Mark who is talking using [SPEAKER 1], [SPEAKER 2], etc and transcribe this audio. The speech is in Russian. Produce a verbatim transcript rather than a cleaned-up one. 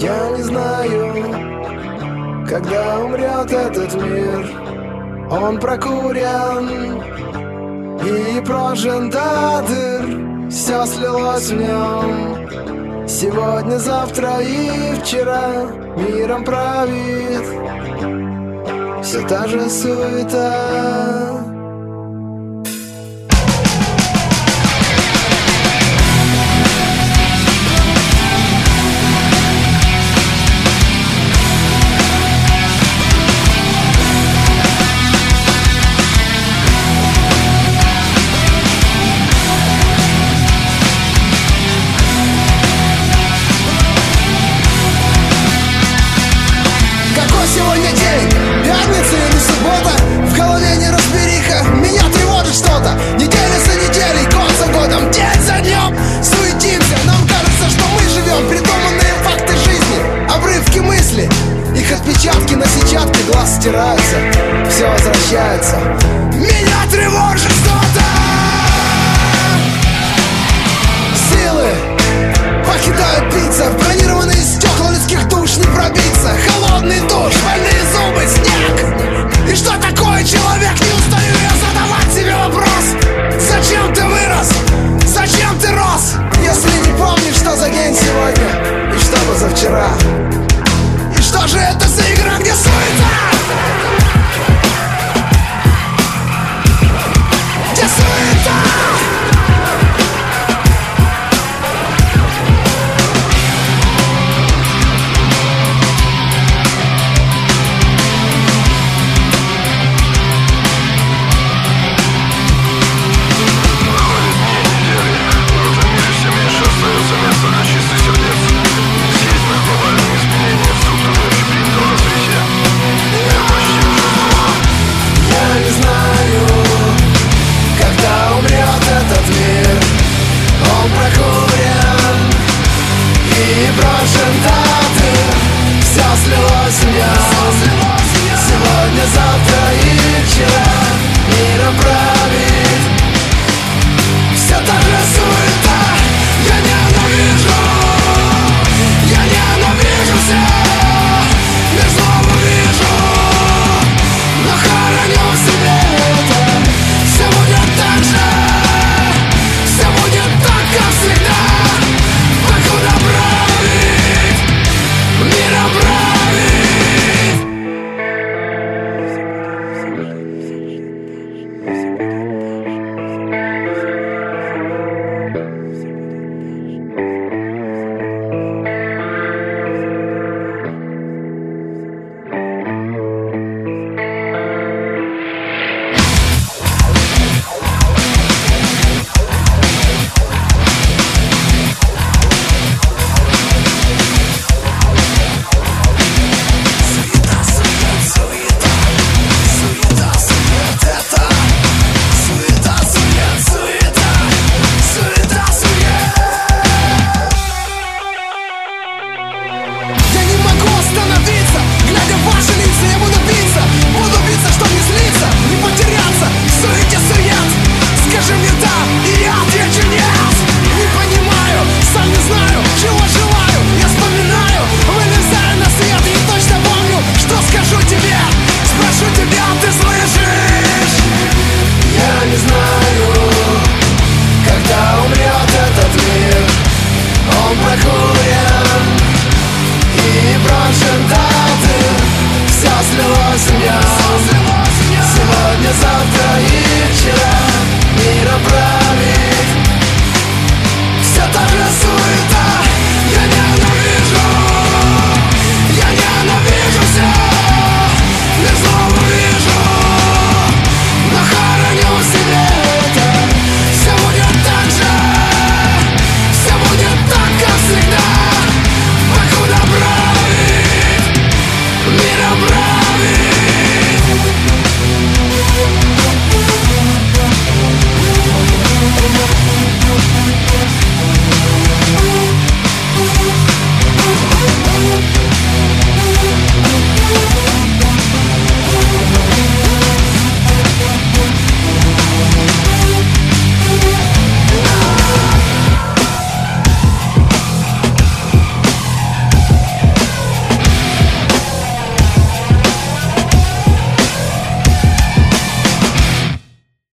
[SPEAKER 1] Я не знаю, когда умрет этот мир. Он прокурен и прожжен до дыр. Все слилось в нем. Сегодня, завтра и вчера миром правит все та же суета.
[SPEAKER 2] Сегодня день, пятница или суббота, в голове неразбериха, меня тревожит что-то. Неделя за неделей, год за годом, день за днем суетимся. Нам кажется, что мы живем придуманные факты жизни, обрывки мысли, их отпечатки на сетчатке глаз стираются. Все возвращается. Меня тревожит что-то. Силы покидают биться, в бронированные стекла людских душ не пробиться. Холодный душ, больные зубы, снег. И что такое человек? Не устаю я задавать себе вопрос. Зачем ты вырос? Зачем ты рос? Если не помнишь, что за день сегодня и что позавчера. И что же это за игра, где суета? Где суета? Сегодня, завтра и вчера миром правит все та же суета. Я ненавижу, я ненавижу все, лишь злобу вижу, но хороню в себе это. Все будет так же, все будет так, как всегда. Покуда правит, миром правит. Сегодня, завтра и вчера